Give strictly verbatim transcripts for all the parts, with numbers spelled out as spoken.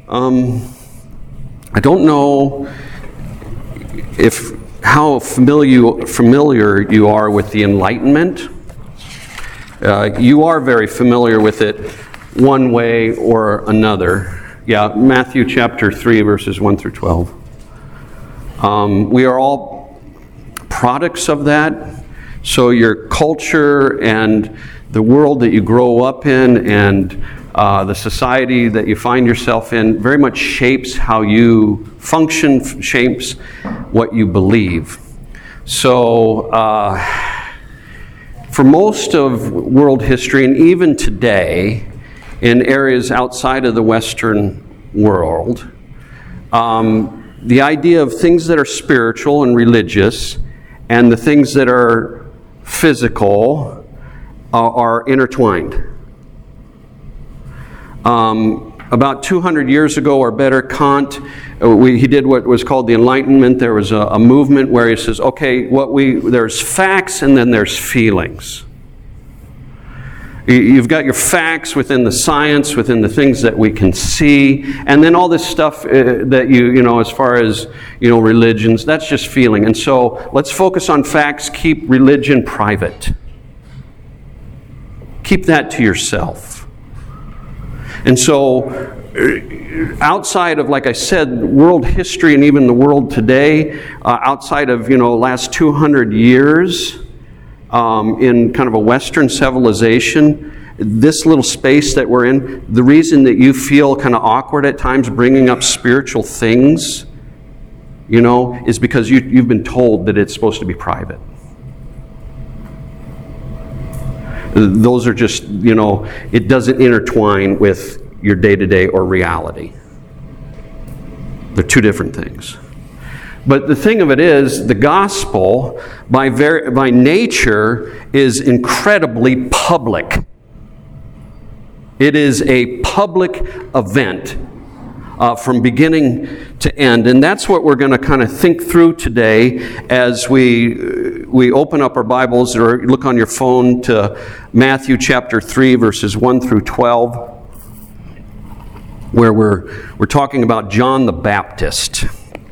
Um, I don't know if how familiar familiar you are with the Enlightenment. Uh, you are very familiar with it one way or another. Yeah, Matthew chapter three, verses one through twelve. Um, we are all products of that. So your culture and the world that you grow up in and uh, the society that you find yourself in very much shapes how you function, shapes what you believe. So uh, for most of world history, and even today, in areas outside of the Western world, um, the idea of things that are spiritual and religious and the things that are physical uh, are intertwined. Um, about two hundred years ago or better, Kant, uh, we, he did what was called the Enlightenment. There was a, a movement where he says, okay, what we there's facts and then there's feelings. You've got your facts within the science, within the things that we can see, and then all this stuff uh, that you, you know, as far as, you know, religions, that's just feeling. And so let's focus on facts, keep religion private. Keep that to yourself. And so outside of, like I said, world history and even the world today, uh, outside of, you know, last two hundred years, Um, in kind of a Western civilization, this little space that we're in, the reason that you feel kind of awkward at times bringing up spiritual things, you know, is because you, you've been told that it's supposed to be private. Those are just, you know, it doesn't intertwine with your day-to-day or reality. They're two different things. But the thing of it is, the gospel, by very, by nature, is incredibly public. It is a public event uh, from beginning to end. And that's what we're going to kind of think through today as we, we open up our Bibles or look on your phone to Matthew chapter three, verses one through twelve, where we're, we're talking about John the Baptist.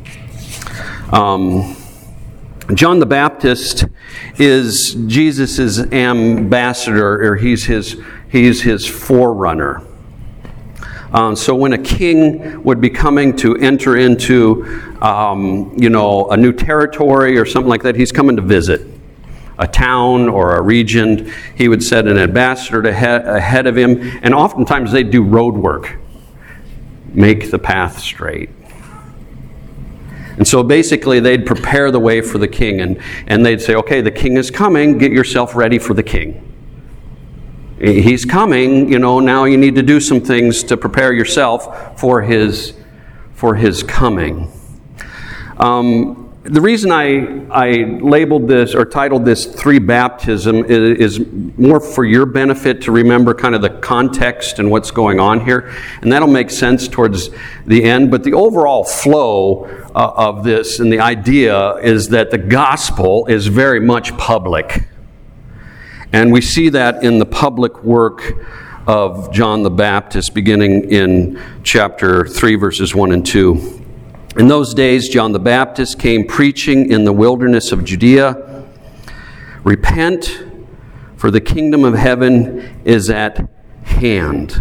Um, John the Baptist is Jesus' ambassador, or he's his he's his forerunner. Um, so when a king would be coming to enter into, um, you know, a new territory or something like that, he's coming to visit a town or a region. He would send an ambassador to he- ahead of him, and oftentimes they'd do road work, make the path straight. And so basically they'd prepare the way for the king, and, and they'd say, okay, the king is coming, get yourself ready for the king. He's coming, you know, now you need to do some things to prepare yourself for his, for his coming. Um, the reason I, I labeled this or titled this Three Baptism is, is more for your benefit to remember kind of the context and what's going on here. And that'll make sense towards the end. But the overall flow uh, of this and the idea is that the gospel is very much public. And we see that in the public work of John the Baptist beginning in chapter three, verses one and two. In those days, John the Baptist came preaching in the wilderness of Judea, repent, for the kingdom of heaven is at hand.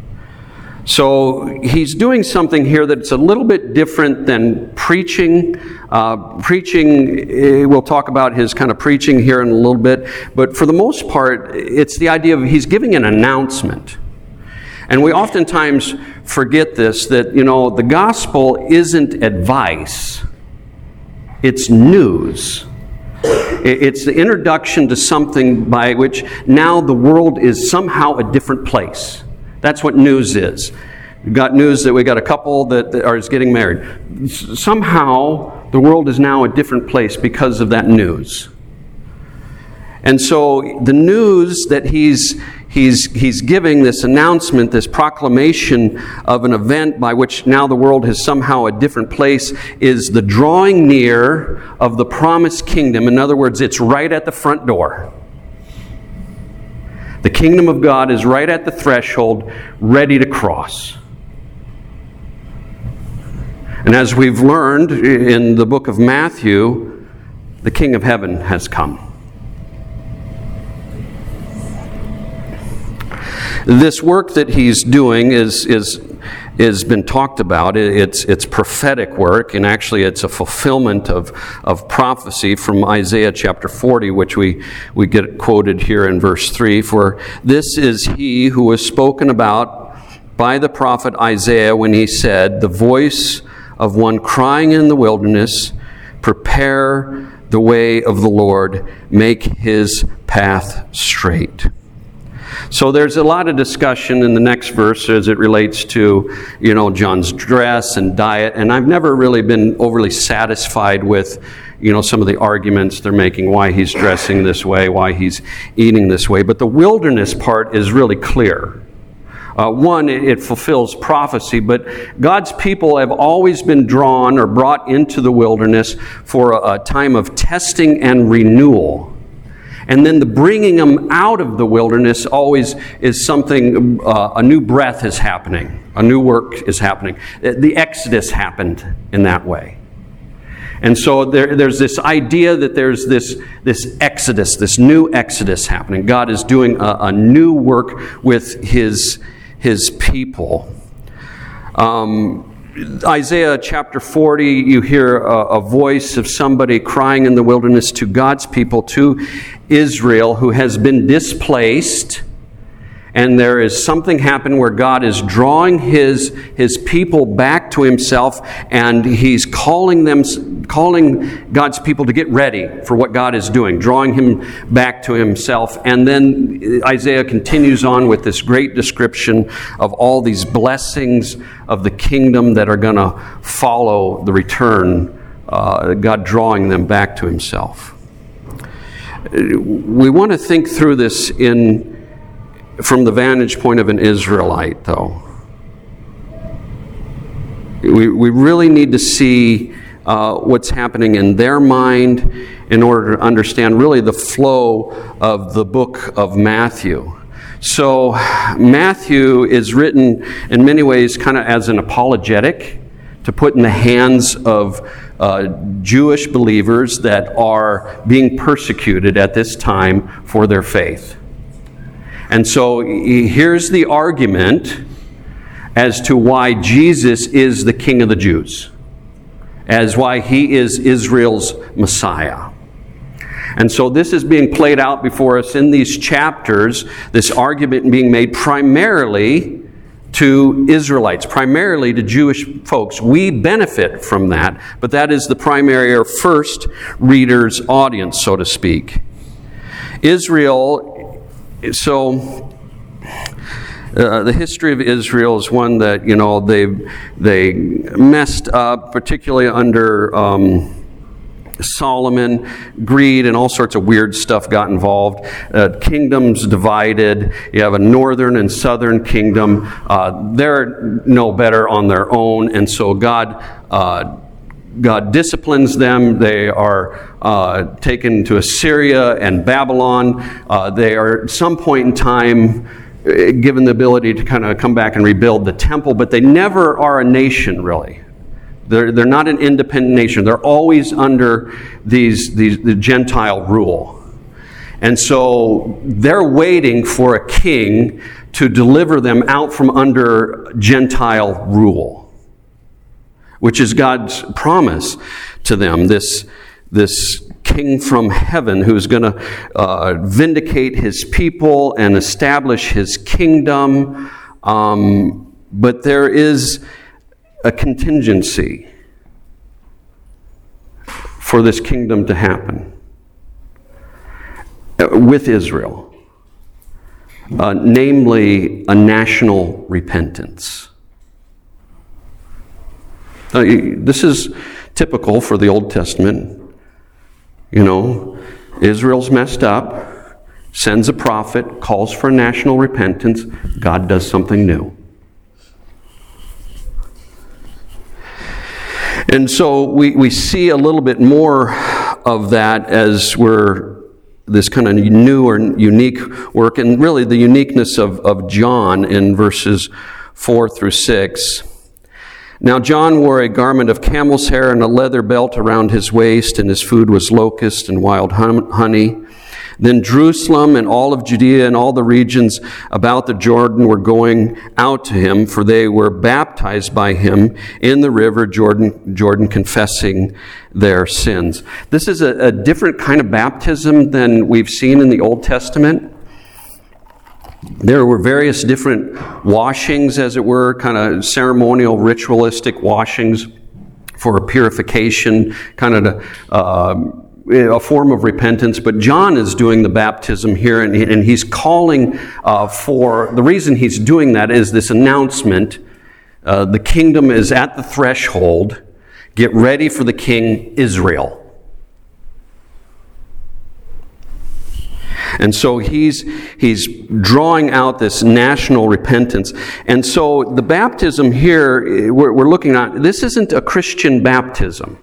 So he's doing something here that's a little bit different than preaching. Uh, preaching, we'll talk about his kind of preaching here in a little bit, but for the most part, it's the idea of he's giving an announcement. And we oftentimes forget this, that, you know, the gospel isn't advice. It's news. It's the introduction to something by which now the world is somehow a different place. That's what news is. We've got news that we got a couple that, that are is getting married. Somehow the world is now a different place because of that news. And so the news that he's he's he's giving, this announcement, this proclamation of an event by which now the world is somehow a different place, is the drawing near of the promised kingdom. In other words, it's right at the front door. The kingdom of God is right at the threshold, ready to cross. And as we've learned in the book of Matthew, the King of Heaven has come. This work that he's doing is is is been talked about. It's it's prophetic work, and actually it's a fulfillment of of prophecy from Isaiah chapter forty, which we we get quoted here in verse three. For this is he who was spoken about by the prophet Isaiah when he said, "The voice of one crying in the wilderness, prepare the way of the Lord, make his path straight." So there's a lot of discussion in the next verse as it relates to, you know, John's dress and diet. And I've never really been overly satisfied with, you know, some of the arguments they're making, why he's dressing this way, why he's eating this way. But the wilderness part is really clear. Uh, one, it, it fulfills prophecy, but God's people have always been drawn or brought into the wilderness for a, a time of testing and renewal. And then the bringing them out of the wilderness always is something, uh, a new breath is happening. A new work is happening. The Exodus happened in that way. And so there, there's this idea that there's this, this Exodus, this new Exodus happening. God is doing a, a new work with His, his people. Um... Isaiah chapter forty, you hear a, a voice of somebody crying in the wilderness to God's people, to Israel, who has been displaced. And there is something happening where God is drawing his, his people back to himself, and he's calling them, calling God's people to get ready for what God is doing, drawing him back to himself. And then Isaiah continues on with this great description of all these blessings of the kingdom that are going to follow the return, uh, God drawing them back to himself. We want to think through this in from the vantage point of an Israelite, though. We, we really need to see uh, what's happening in their mind in order to understand really the flow of the book of Matthew. So Matthew is written in many ways kind of as an apologetic to put in the hands of uh, Jewish believers that are being persecuted at this time for their faith. And so here's the argument as to why Jesus is the King of the Jews, as why he is Israel's Messiah. And so this is being played out before us in these chapters, this argument being made primarily to Israelites, primarily to Jewish folks. We benefit from that, but that is the primary or first reader's audience, so to speak. Israel, so uh, the history of Israel is one that, you know, they they messed up, particularly under um, Solomon. Greed and all sorts of weird stuff got involved. Uh, kingdoms divided. You have a northern and southern kingdom. Uh, they're no better on their own, and so God uh, God disciplines them. They are uh, taken to Assyria and Babylon. Uh, they are at some point in time given the ability to kind of come back and rebuild the temple, but they never are a nation, really. They're, they're not an independent nation. They're always under these, these the Gentile rule. And so they're waiting for a king to deliver them out from under Gentile rule, which is God's promise to them, this, this king from heaven who's going to uh, vindicate his people and establish his kingdom. Um, but there is a contingency for this kingdom to happen with Israel, uh, namely a national repentance. Uh, this is typical for the Old Testament. You know, Israel's messed up, sends a prophet, calls for national repentance. God does something new. And so we, we see a little bit more of that as we're this kind of new or unique work, and really the uniqueness of, of John in verses four through six. Now John wore a garment of camel's hair and a leather belt around his waist, and his food was locust and wild honey. Then Jerusalem and all of Judea and all the regions about the Jordan were going out to him, for they were baptized by him in the river Jordan, Jordan confessing their sins. This is a, a different kind of baptism than we've seen in the Old Testament. There were various different washings, as it were, kind of ceremonial, ritualistic washings for purification, kind of the, uh, a form of repentance. But John is doing the baptism here, and, and he's calling uh, for, the reason he's doing that is this announcement. Uh, the kingdom is at the threshold. Get ready for the king, Israel. And so he's he's drawing out this national repentance. And so the baptism here we're, we're looking at, this isn't a Christian baptism.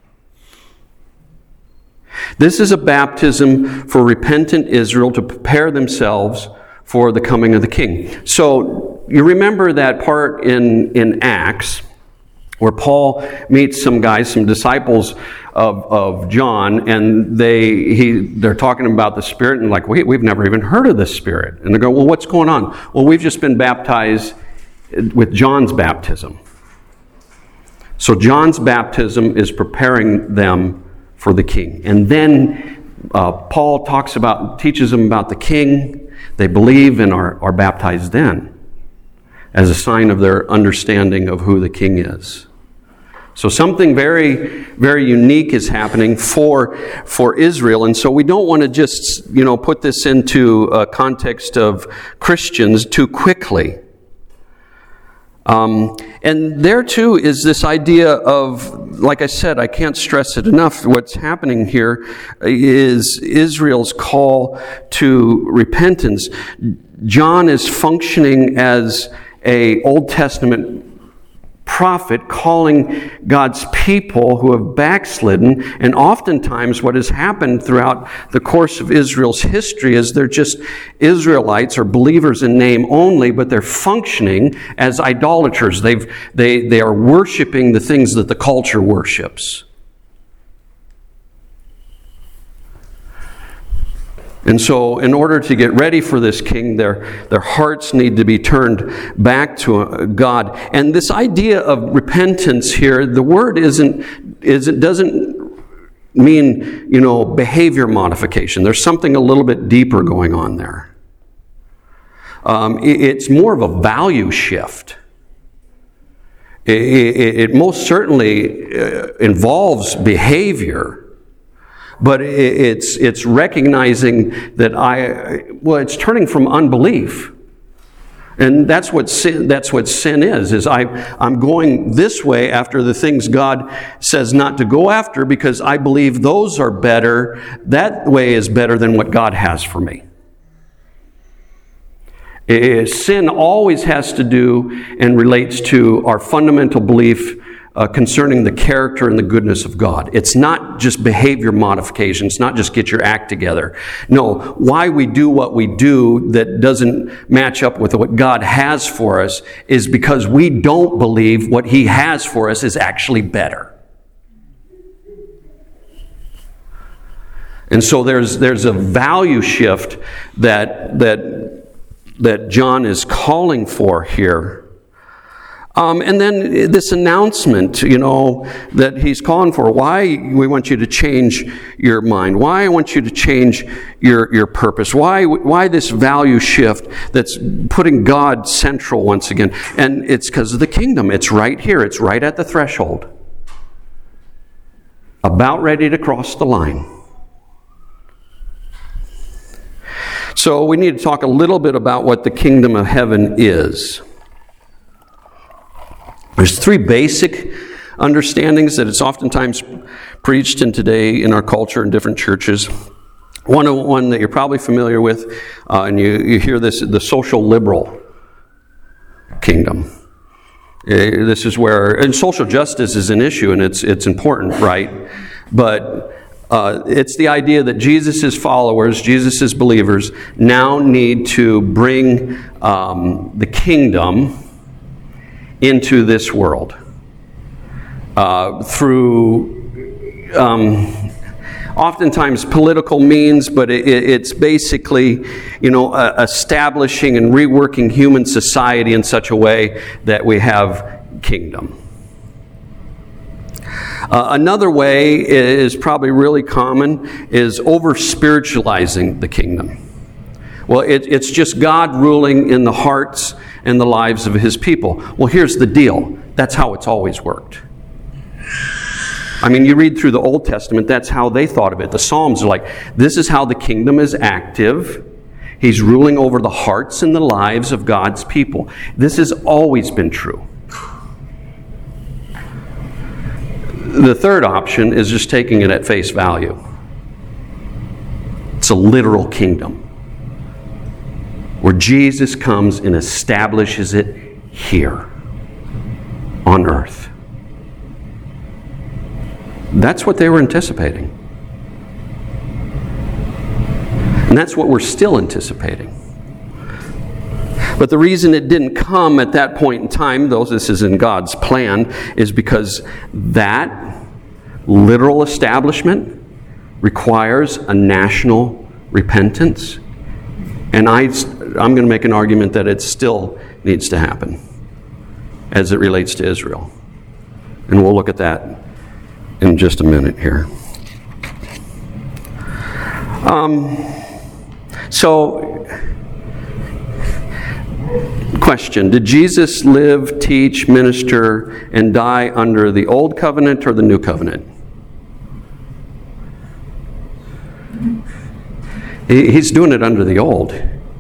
This is a baptism for repentant Israel to prepare themselves for the coming of the king. So you remember that part in, in Acts where Paul meets some guys, some disciples of, of John, and they he they're talking about the Spirit, and like, wait, we've never even heard of this Spirit. And they go, well, what's going on? Well, we've just been baptized with John's baptism. So John's baptism is preparing them for the king. And then uh, Paul talks about, teaches them about the king. They believe and are, are baptized then as a sign of their understanding of who the king is. So something very, very unique is happening for, for Israel. And so we don't want to just, you know, put this into a context of Christians too quickly. Um, and there too is this idea of, like I said, I can't stress it enough, what's happening here is Israel's call to repentance. John is functioning as a Old Testament prophet calling God's people who have backslidden, and oftentimes what has happened throughout the course of Israel's history is they're just Israelites or believers in name only, but they're functioning as idolaters. They've, they, they are worshiping the things that the culture worships. And so in order to get ready for this king, their, their hearts need to be turned back to God. And this idea of repentance here, the word isn't, isn't doesn't mean, you know, behavior modification. There's something a little bit deeper going on there. Um, it, it's more of a value shift. It, it, it most certainly uh, involves behavior. But it's it's recognizing that I, well, it's turning from unbelief. And that's what sin, that's what sin is, is I, I'm going this way after the things God says not to go after because I believe those are better. That way is better than what God has for me. Sin always has to do and relates to our fundamental belief Uh, concerning the character and the goodness of God. It's not just behavior modification. It's not just get your act together. No, why we do what we do that doesn't match up with what God has for us is because we don't believe what He has for us is actually better. And so there's there's a value shift that that that John is calling for here. Um, and then this announcement, you know, that he's calling for. Why we want you to change your mind. Why I want you to change your, your purpose. Why why this value shift that's putting God central once again. And it's because of the kingdom. It's right here. It's right at the threshold. About ready to cross the line. So we need to talk a little bit about what the kingdom of heaven is. There's three basic understandings that it's oftentimes preached in today in our culture in different churches. One, one that you're probably familiar with, uh, and you, you hear this, the social liberal kingdom. Uh, this is where, and social justice is an issue, and it's it's important, right? But uh, it's the idea that Jesus' followers, Jesus' believers, now need to bring um, the kingdom into this world. uh, through um, oftentimes political means, but it, it's basically, you know, uh, establishing and reworking human society in such a way that we have kingdom. Uh, another way is probably really common is over-spiritualizing the kingdom. Well, it, it's just God ruling in the hearts and the lives of His people. Well, here's the deal. That's how it's always worked. I mean, you read through the Old Testament, that's how they thought of it. The Psalms are like, this is how the kingdom is active. He's ruling over the hearts and the lives of God's people. This has always been true. The third option is just taking it at face value. It's a literal kingdom where Jesus comes and establishes it here on earth. That's what they were anticipating. And that's what we're still anticipating. But the reason it didn't come at that point in time, though this is in God's plan, is because that literal establishment requires a national repentance. And I, I'm going to make an argument that it still needs to happen as it relates to Israel. And we'll look at that in just a minute here. Um, so, question, did Jesus live, teach, minister, and die under the Old Covenant or the New Covenant? He's doing it under the Old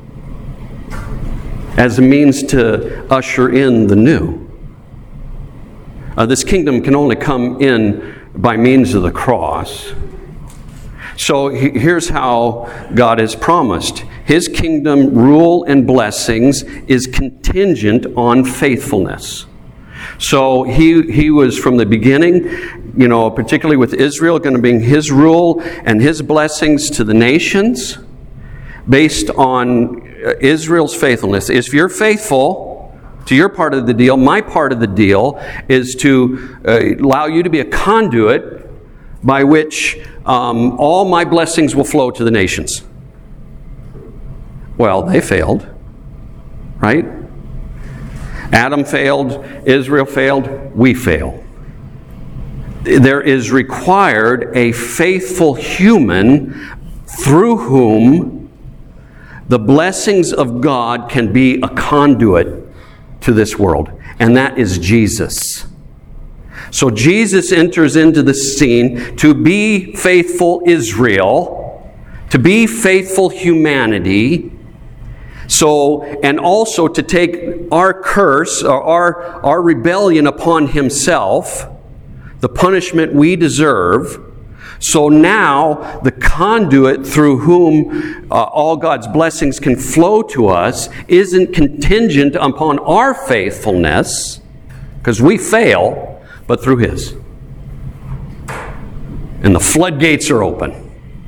as a means to usher in the new. Uh, this kingdom can only come in by means of the cross. So he, here's how God has promised. His kingdom rule and blessings is contingent on faithfulness. So he he was from the beginning, you know, particularly with Israel, going to bring His rule and His blessings to the nations based on Israel's faithfulness. If you're faithful to your part of the deal, my part of the deal is to uh, allow you to be a conduit by which um, all my blessings will flow to the nations. Well, they failed, right? Adam failed, Israel failed, we fail. There is required a faithful human through whom the blessings of God can be a conduit to this world, and that is Jesus. So Jesus enters into the scene to be faithful Israel, to be faithful humanity, so, and also to take our curse, or our, our rebellion upon Himself, the punishment we deserve. So now, the conduit through whom uh, all God's blessings can flow to us isn't contingent upon our faithfulness, because we fail, but through His. And the floodgates are open.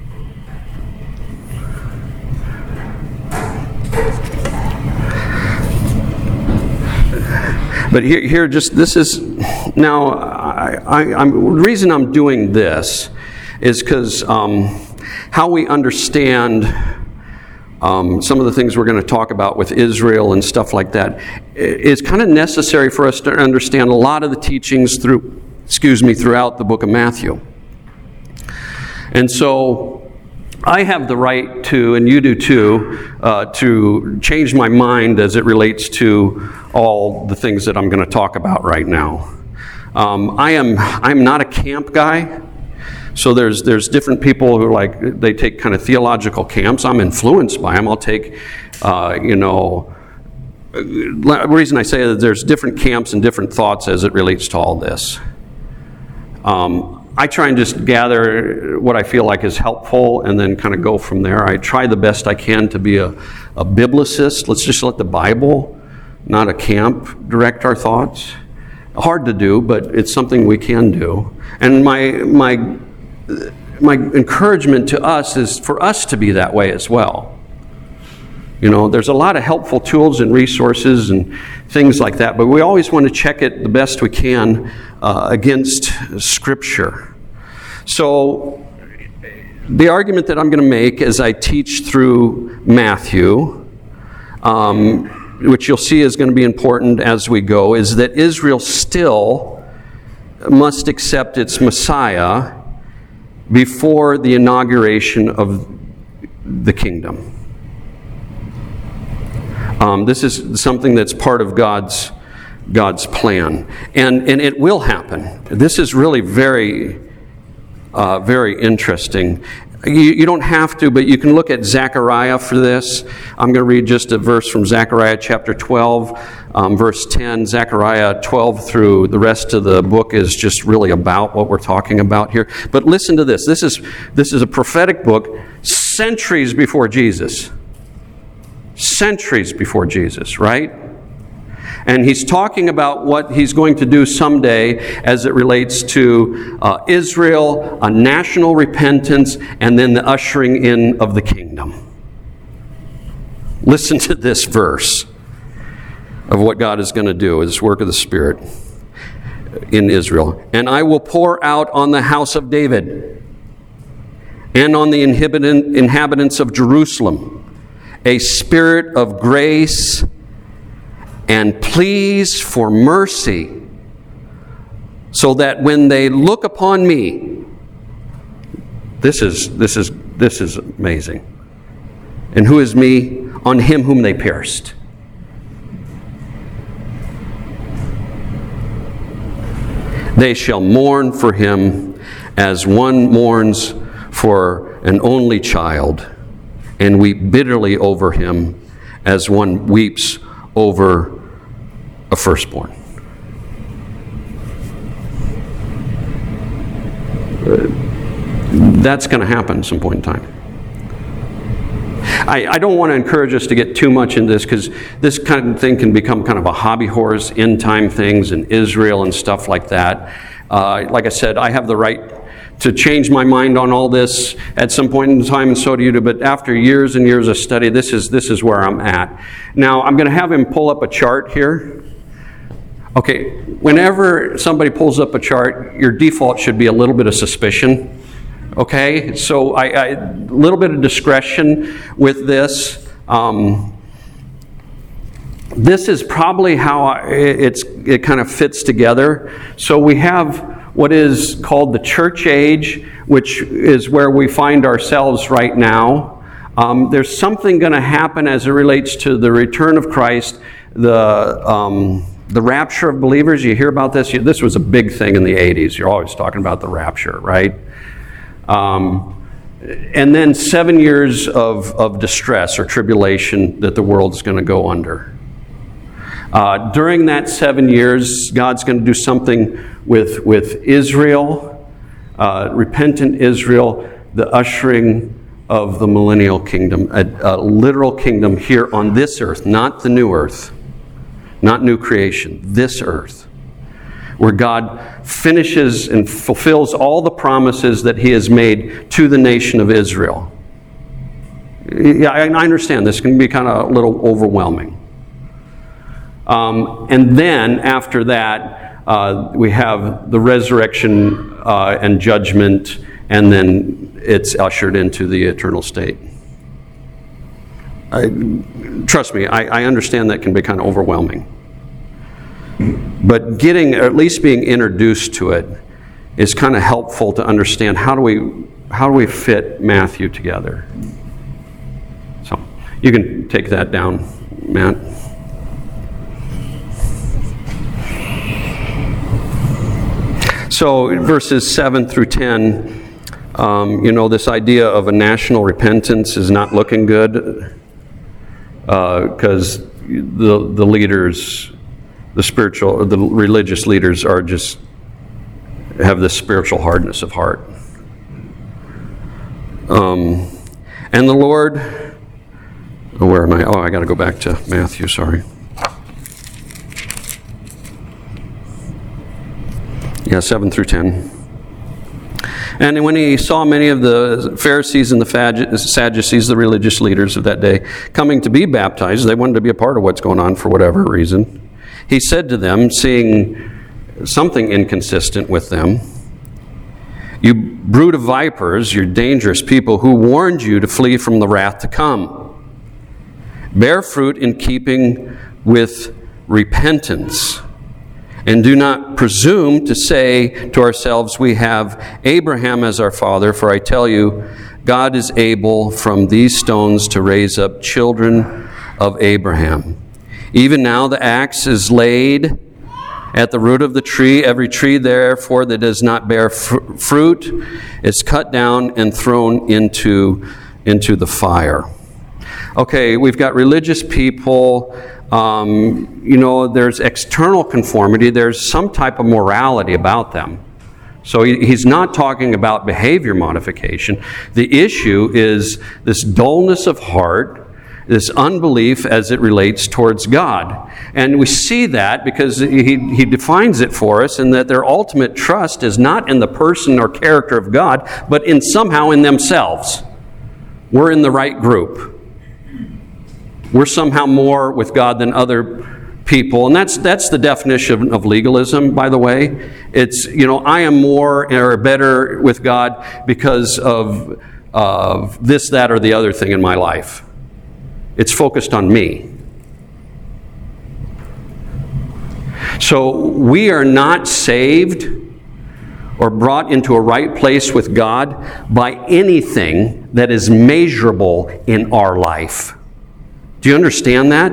But here, here, just this is now. I, I, I'm, the reason I'm doing this is because um, how we understand um, some of the things we're going to talk about with Israel and stuff like that is kind of necessary for us to understand a lot of the teachings through, excuse me, throughout the book of Matthew. And so I have the right to, and you do too, uh, to change my mind as it relates to all the things that I'm going to talk about right now. Um, I am I'm not a camp guy. So there's there's different people who like, they take kind of theological camps. I'm influenced by them. I'll take, uh, you know, the reason I say that there's different camps and different thoughts as it relates to all this. Um, I try and just gather what I feel like is helpful and then kind of go from there. I try the best I can to be a, a biblicist. Let's just let the Bible, not a camp, direct our thoughts. Hard to do, but it's something we can do. And my my my encouragement to us is for us to be that way as well. You know, there's a lot of helpful tools and resources and things like that, but we always want to check it the best we can uh, against Scripture. So the argument that I'm going to make as I teach through Matthew, um, which you'll see is going to be important as we go, is that Israel still must accept its Messiah before the inauguration of the kingdom. Um, this is something that's part of God's God's plan, and and it will happen. This is really very uh, very interesting. You, you don't have to, but you can look at Zechariah for this. I'm going to read just a verse from Zechariah chapter twelve, um, verse ten. Zechariah twelve through the rest of the book is just really about what we're talking about here. But listen to this. This is this is a prophetic book centuries before Jesus. Centuries before Jesus, right? And he's talking about what he's going to do someday as it relates to uh, Israel, a national repentance, and then the ushering in of the kingdom. Listen to this verse of what God is going to do, this work of the Spirit in Israel. And I will pour out on the house of David and on the inhabitants of Jerusalem a spirit of grace and pleas for mercy, so that when they look upon me, this is this is this is amazing. And who is me? On him whom they pierced. They shall mourn for him as one mourns for an only child, and weep bitterly over him as one weeps over a firstborn. Uh, that's going to happen at some point in time. I, I don't want to encourage us to get too much in this, because this kind of thing can become kind of a hobby horse, end time things in Israel and stuff like that. Uh, like I said, I have the right to change my mind on all this at some point in time, and so do you. But after years and years of study, this is this is where I'm at. Now, I'm going to have him pull up a chart here. Okay, whenever somebody pulls up a chart, your default should be a little bit of suspicion. Okay, so I, I a little bit of discretion with this. Um, this is probably how I, it's it kind of fits together. So we have what is called the church age, which is where we find ourselves right now. Um, there's something going to happen as it relates to the return of Christ, the um, the rapture of believers. You hear about this? This was a big thing in the eighties. You're always talking about the rapture, right? Um, and then seven years of, of distress or tribulation that the world's going to go under. Uh, during that seven years, God's going to do something with, with Israel, uh, repentant Israel, the ushering of the millennial kingdom, a, a literal kingdom here on this earth, not the new earth, not new creation, this earth, where God finishes and fulfills all the promises that He has made to the nation of Israel. Yeah, I understand this can be kind of a little overwhelming. Um, and then after that, uh, we have the resurrection uh, and judgment, and then it's ushered into the eternal state. I, trust me, I, I understand that can be kind of overwhelming. But getting, or at least being introduced to it, is kind of helpful to understand how do we how do we fit Matthew together. So you can take that down, Matt. So verses seven through ten, um, you know, this idea of a national repentance is not looking good because uh, the the leaders, the spiritual, the religious leaders are just have this spiritual hardness of heart. Um, and the Lord, oh, where am I? Oh, I got to go back to Matthew, sorry. Yeah, seven through ten. And when he saw many of the Pharisees and the Sadducees, the religious leaders of that day, coming to be baptized, they wanted to be a part of what's going on for whatever reason, he said to them, seeing something inconsistent with them, "You brood of vipers, you're dangerous people, who warned you to flee from the wrath to come? Bear fruit in keeping with repentance. And do not presume to say to ourselves, we have Abraham as our father, for I tell you, God is able from these stones to raise up children of Abraham. Even now the axe is laid at the root of the tree. Every tree, therefore, that does not bear fr- fruit is cut down and thrown into, into the fire." Okay, we've got religious people. Um, you know, there's external conformity. There's some type of morality about them. So he, he's not talking about behavior modification. The issue is this dullness of heart, this unbelief as it relates towards God. And we see that because he, he defines it for us, in that their ultimate trust is not in the person or character of God, but in somehow in themselves. We're in the right group. We're somehow more with God than other people. And that's that's the definition of legalism, by the way. It's, you know, I am more or better with God because of, of this, that, or the other thing in my life. It's focused on me. So we are not saved or brought into a right place with God by anything that is measurable in our life. Do you understand that?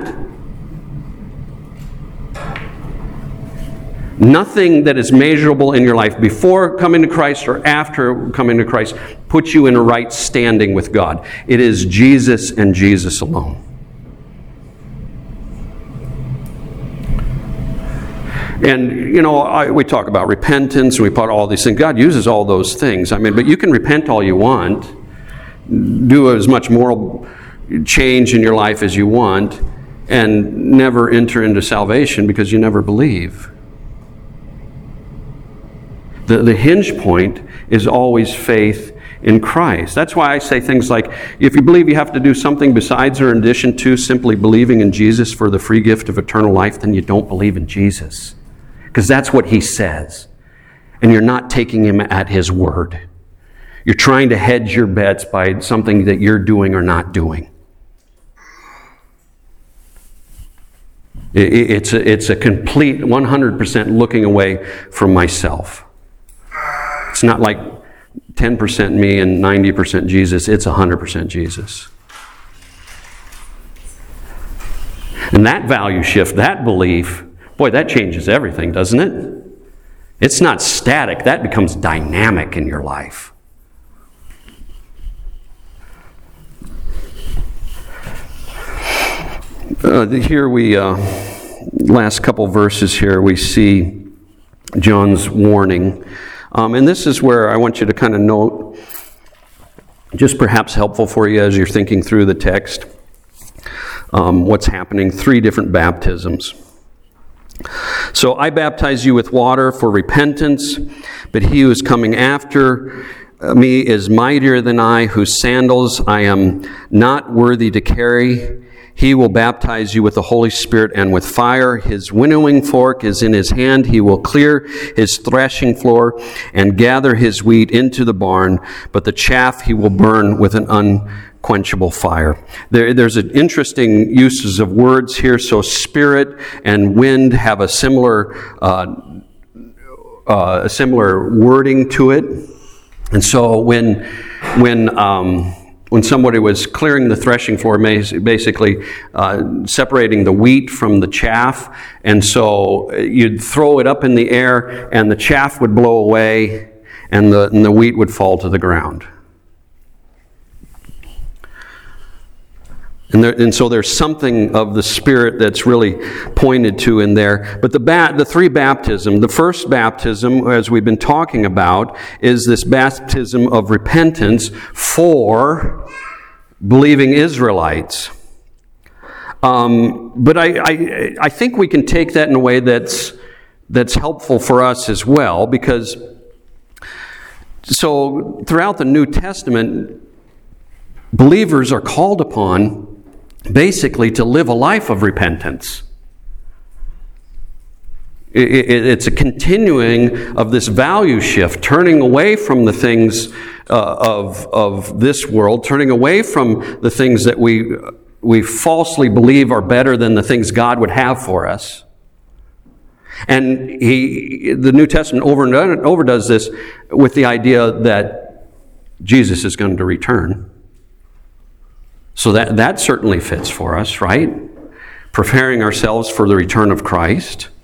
Nothing that is measurable in your life before coming to Christ or after coming to Christ puts you in a right standing with God. It is Jesus and Jesus alone. And, you know, I, we talk about repentance, and we put all these things. God uses all those things. I mean, but you can repent all you want, do as much moral change in your life as you want, and never enter into salvation because you never believe. The, the hinge point is always faith in Christ. That's why I say things like, if you believe you have to do something besides or in addition to simply believing in Jesus for the free gift of eternal life, then you don't believe in Jesus. Because that's what he says. And you're not taking him at his word. You're trying to hedge your bets by something that you're doing or not doing. It's a, it's a complete one hundred percent looking away from myself. It's not like ten percent me and ninety percent Jesus. It's one hundred percent Jesus. And that value shift, that belief, boy, that changes everything, doesn't it? It's not static. That becomes dynamic in your life. Uh, here we, uh, last couple verses here, we see John's warning. Um, and this is where I want you to kind of note, just perhaps helpful for you as you're thinking through the text, um, what's happening. Three different baptisms. So I baptize you with water for repentance, but he who is coming after me is mightier than I, whose sandals I am not worthy to carry. He will baptize you with the Holy Spirit and with fire. His winnowing fork is in his hand. He will clear his threshing floor and gather his wheat into the barn, but the chaff he will burn with an unquenchable fire. There, there's an interesting uses of words here. So spirit and wind have a similar, uh, uh, a similar wording to it. And so when, when, um, When somebody was clearing the threshing floor, basically uh, separating the wheat from the chaff, and so you'd throw it up in the air, and the chaff would blow away, and the, and the wheat would fall to the ground. And, there, and so there's something of the Spirit that's really pointed to in there. But the ba- the three baptisms, the first baptism, as we've been talking about, is this baptism of repentance for believing Israelites. Um, but I, I I think we can take that in a way that's that's helpful for us as well, because So throughout the New Testament, believers are called upon basically to live a life of repentance. It's a continuing of this value shift, turning away from the things uh, of, of this world, turning away from the things that we, we falsely believe are better than the things God would have for us. And he, the New Testament over and over does this with the idea that Jesus is going to return. So that, that certainly fits for us, right? Preparing ourselves for the return of Christ.